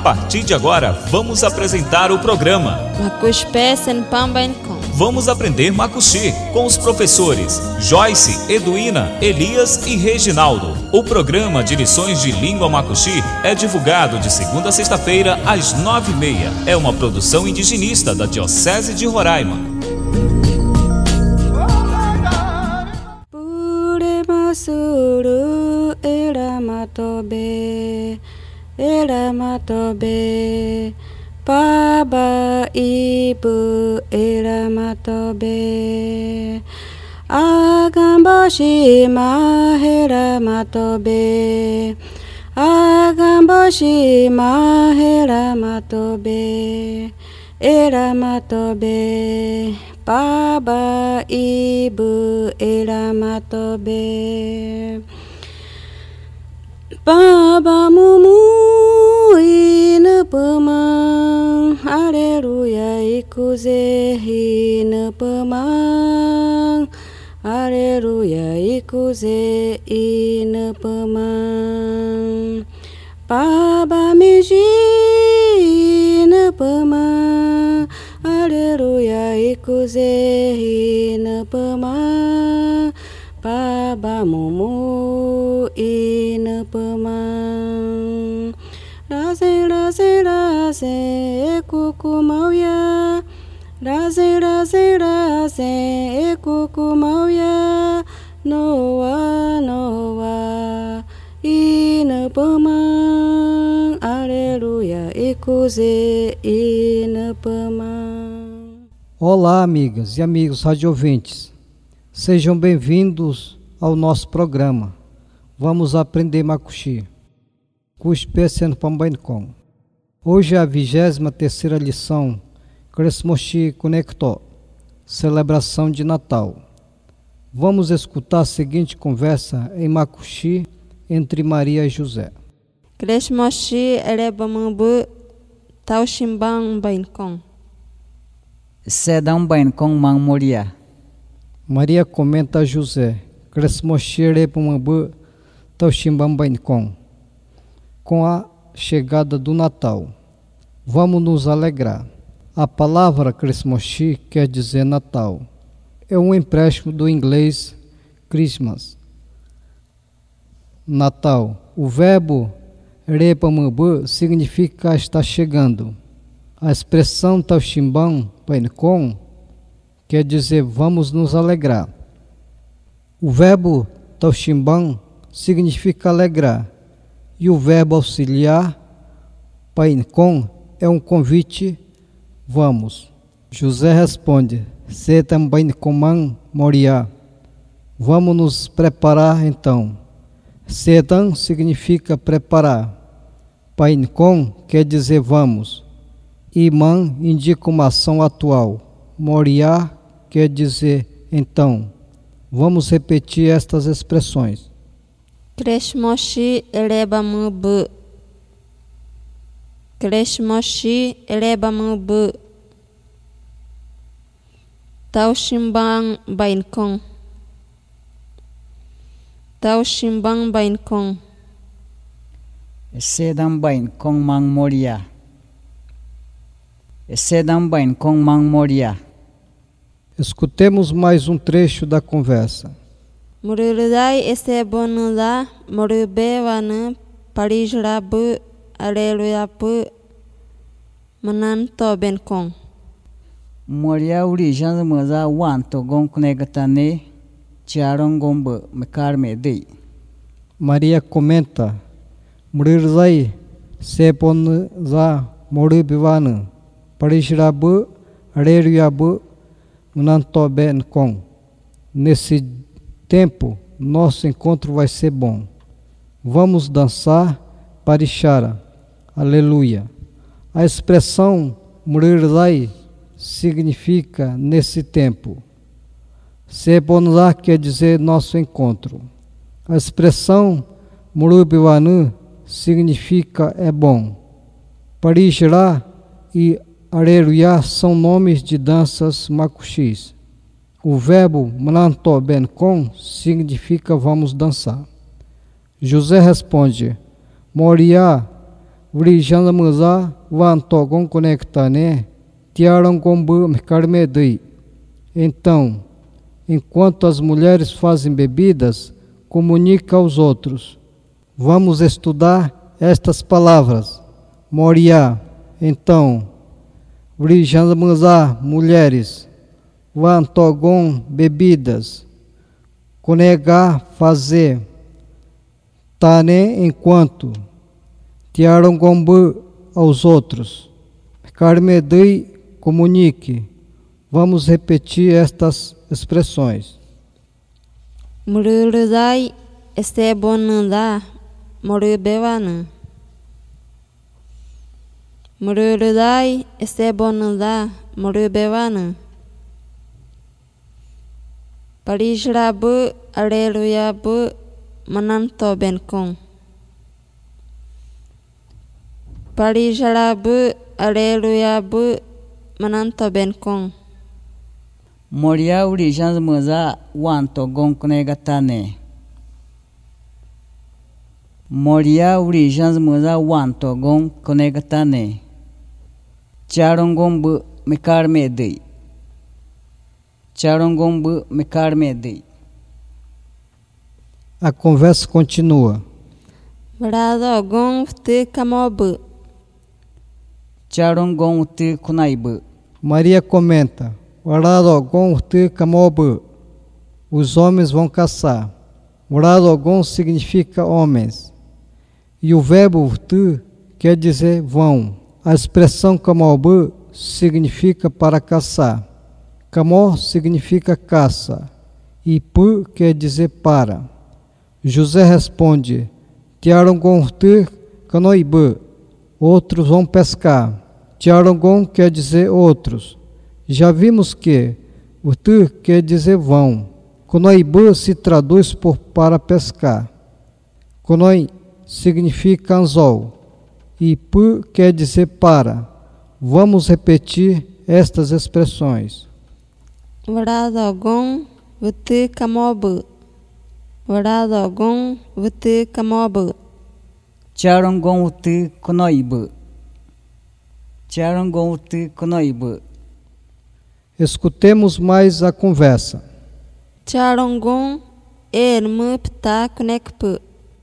partir de agora, vamos apresentar o programa Vamos Aprender Macuxi com os professores Joyce, Eduína, Elias e Reginaldo. O programa de lições de língua macuxi é divulgado de segunda a sexta-feira às 9h30. É uma produção indigenista da Diocese de Roraima. Suru eramatobe Baba ibu eramatobe Agamboshi maheramatobe Agamboshi maheramatobe Eramatobe Baba ibu eramatobe Baba mumu inapemang Aleluya ikuze inapemang Aleluya ikuze inapemang Baba miji inapemang Aleluya ikuze inapemang Baba mumu inapemang Raze raze raze kukumauya Raze raze raze kukumauya Noa noa inapemang Aleluya ikuze inapemang. Olá, amigas e amigos radiovintes. Sejam bem-vindos ao nosso programa Vamos Aprender Macuxi, Cuspeciano Pambaincom. Hoje é a 23ª lição Cresmoxi Conectó, celebração de Natal. Vamos escutar a seguinte conversa em Macuxi entre Maria e José. Cresmoxi erebamambu tauximbang baincom. Sedam baincom mang moria. Maria comenta a José, com a chegada do Natal. Vamos nos alegrar. A palavra Cresmoxi quer dizer Natal. É um empréstimo do inglês Christmas. Natal. O verbo repamabu significa estar chegando. A expressão tauximbang baincom quer dizer vamos nos alegrar. O verbo tauximbang significa alegrar e o verbo auxiliar baincom é um convite, vamos. José responde, setam baincomang moria. Vamos nos preparar então. Setam significa preparar. Baincom quer dizer vamos. Imam indica uma ação atual. Moria quer dizer então. Vamos repetir estas expressões. Cresmoxi erebamambu. Cresmoxi erebamambu. Tauximbang baincom. Tauximbang baincom. Sedam baincom mang moria. Sedam baincom mang moria. Escutemos mais um trecho da conversa. Murilai este bonula moribewana parijrabu aleluyapu mananto bencom. Moria orijan maza wanto gonkunegatane tiarongomba mekarmedei. Maria comenta, Murilai se bonza moribewana parijrabu aleluyapu mananto. Nesse tempo, nosso encontro vai ser bom. Vamos dançar parixara. Aleluia. A expressão Murilai significa nesse tempo. Sebonlá quer dizer nosso encontro. A expressão Murubiwanu significa é bom. Parixara e Aleluia são nomes de danças macuxis. O verbo mananto bencom significa vamos dançar. José responde, Moria Urijanda Muza, Vantogon Conectane, Tiarangombu Mercarmedei. Então, enquanto as mulheres fazem bebidas, comunica aos outros. Vamos estudar estas palavras. Moria, então, Urijanda Muza, mulheres, Vantogon, bebidas, Conega, fazer, Tane, enquanto, Tiarangombu, aos outros, Carmedei, comunique. Vamos repetir estas expressões. Muruludai estebonanda morubewana. Muruludai estebonanda morubewana. Parishrabu aleluyabu mananto benkong. Parishrabu aleluyabu mananto benkong. Moria Urijanda Muza, Wantogon Conegatane. Moria Urijanda Muza, Wantogon Conegatane. Charongombu Mecarmedei. Charongombu Mecarmedei. A conversa continua. Vradogon te kamobu. Charongon te kunaibu. Maria comenta. Uradogon te kamobu. Os homens vão caçar. Uradogon significa homens. E o verbo te quer dizer vão. A expressão kamobu significa para caçar. Kamó significa caça. E pu quer dizer para. José responde. Tiarongon te kanoibu. Outros vão pescar. Tiarongon quer dizer outros. Já vimos que o tu quer dizer vão. Konoibu se traduz por para pescar. Konoi significa anzol. E pu quer dizer para. Vamos repetir estas expressões. Vradogon te kamobu. Vradogon te kamobu. Charongon te konoibu. Charongon te konoibu. Escutemos mais a conversa. Charongon ermu pta konekpu.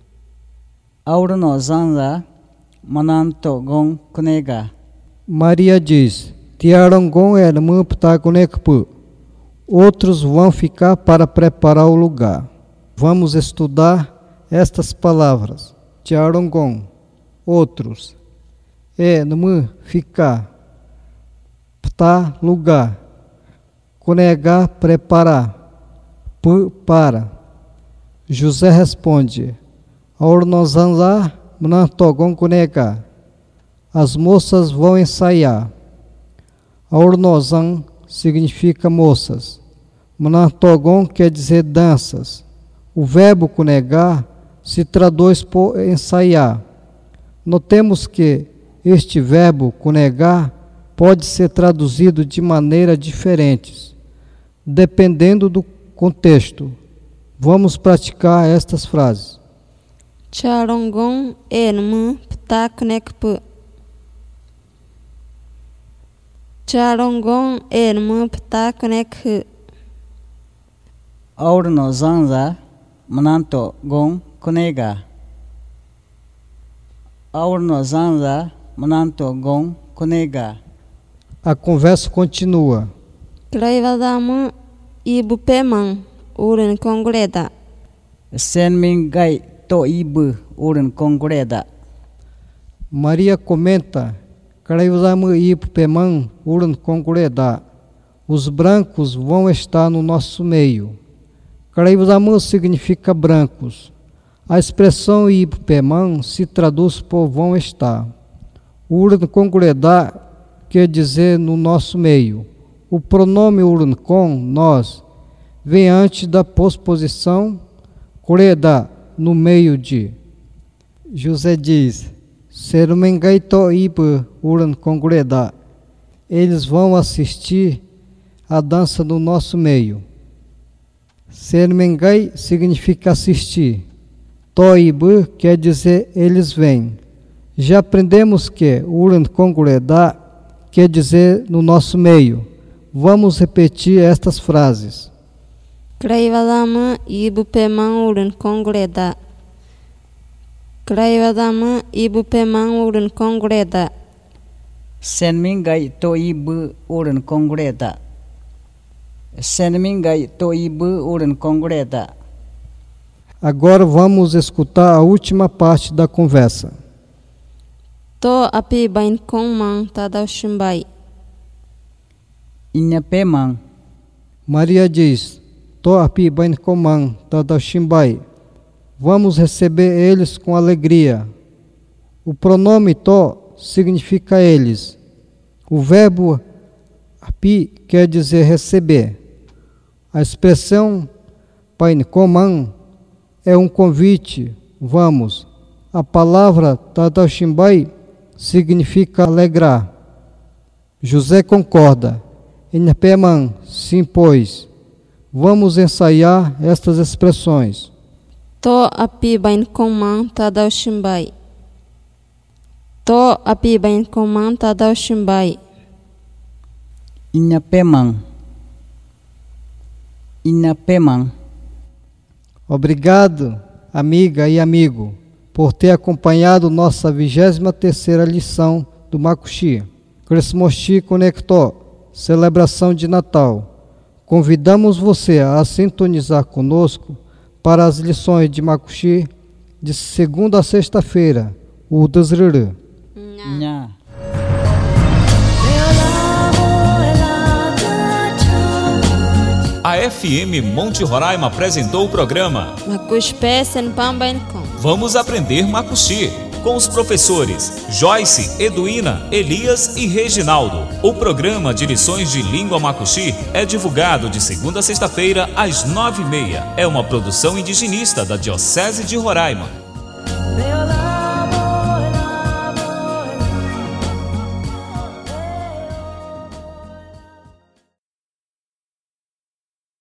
Aurnozanza manantogon kunega. Maria diz. Tiarongon ermu ptagonekpu. Outros vão ficar para preparar o lugar. Vamos estudar estas palavras. Tiarongon, outros. Ermu, ficar. Pta, lugar. Conegar, preparar. P, para. José responde. Aurnozanza manantogon kunega. As moças vão ensaiar. Aurnozan significa moças. Manantogon quer dizer danças. O verbo kunegar se traduz por ensaiar. Notemos que este verbo kunegar pode ser traduzido de maneiras diferentes, dependendo do contexto. Vamos praticar estas frases. Charongon ermu pta konekpu. Charongon ermu pta konekhu. Aurnozanza manantogon kunega. Aurnozanza manantogon kunega. A conversa continua. Kraivadamu ibupeman uren kongreda. Senmingai to ibu uren kongreda. Maria comenta. Os brancos vão estar no nosso meio. Karaivazamu significa brancos. A expressão Ipupeman se traduz por vão estar. Uran Kongureda quer dizer no nosso meio. O pronome Uran Kong, nós, vem antes da posposição Kureda, no meio de. José diz, Serumengai to Ipu Uran Kongureda. Eles vão assistir a dança no nosso meio. Serumengai significa assistir. Toibu quer dizer eles vêm. Já aprendemos que Uren Congredá quer dizer no nosso meio. Vamos repetir estas frases. Kraivadama Ibu Pemang Uren Congreda. Kraivadama Ibu Pemang Uren Congreda. Senmingai to ibu uren congreda. Senmingai to ibu uren congreda. Agora vamos escutar a última parte da conversa. To api bain kong mang tadau shimbai. Inha pemang. Maria diz, To api bain komang tadau shimbai. Vamos receber eles com alegria. O pronome to significa eles. O verbo api quer dizer receber. A expressão pain komang é um convite, vamos. A palavra tadau shimbai significa alegrar. José concorda. Inhapeman, sim, pois. Vamos ensaiar estas expressões. To api bain kong mang tadau shimbai. To api bain kong mang tadau shimbai. Inha pemang. Inha pemang. Obrigado, amiga e amigo, por ter acompanhado nossa 23ª lição do Makushi. Krismoshi Conector, celebração de Natal. Convidamos você a sintonizar conosco para as lições de Makushi de segunda a sexta-feira, o Desrere. Nha. A FM Monte Roraima apresentou o programa Makush pesen pambain kong. Vamos Aprender Makushi, com os professores Joyce, Eduína, Elias e Reginaldo. O programa de lições de língua Makushi é divulgado de segunda a sexta-feira às 9h30. É uma produção indigenista da Diocese de Roraima.